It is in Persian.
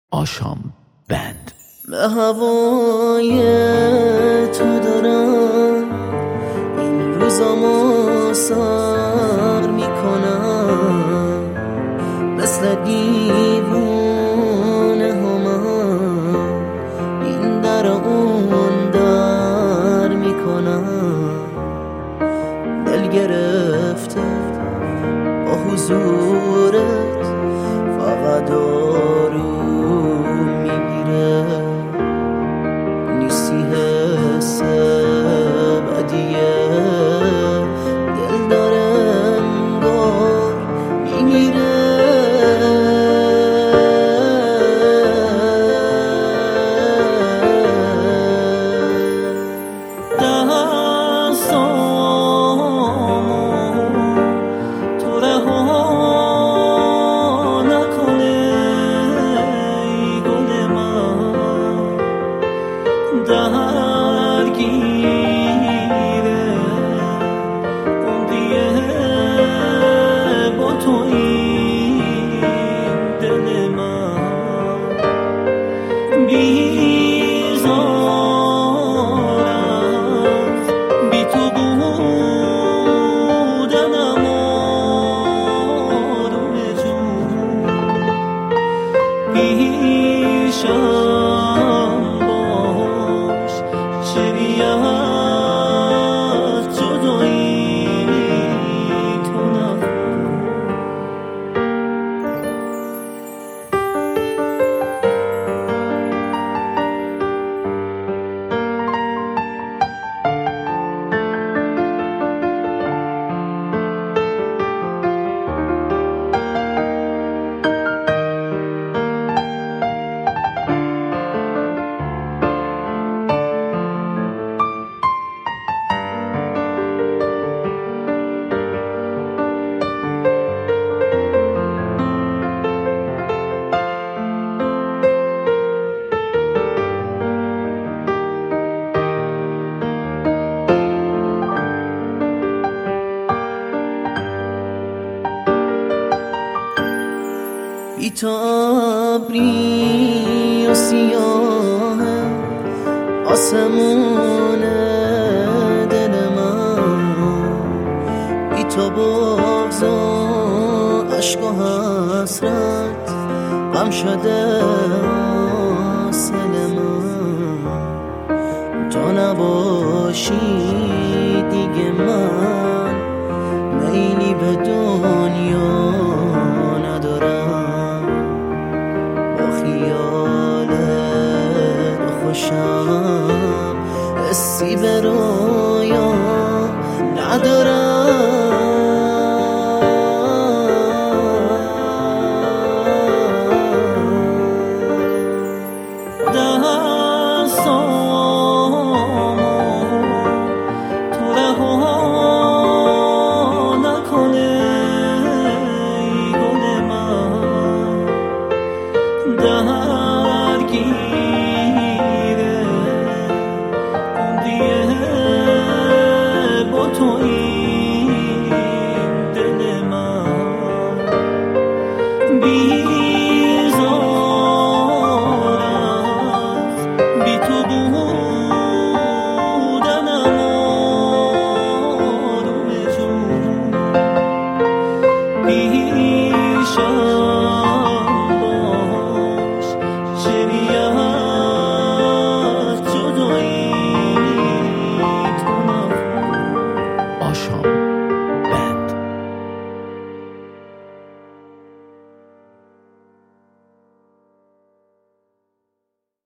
آشام بند. به هوای تو دارم این روزامو سر میکنم، مثل دیوونه همم این در اون در میکنم. دل گرفته با حضورت فقط آروم میگیره، نیستی حس بدیه، دل داره انگار میمیره. درگیره عمریه با تو این دل من، بیزار از بی تو بودنم آروم جون، پیشم باش شری از جدایی تو نکن. بی تو ابری و سیاه آسمون دل من، بی تو بغض و عشق و حسرت غم شده حاصل من. تو نباشی دیگه من میلی به دنیا ندارم، با خیالت خوشم حسی به رویا ندارم. درگیره عمریه با تو این دل من، بیزار از بی تو بودنم آروم جون، پیشم باش شری از جدایی تو نکن. آشام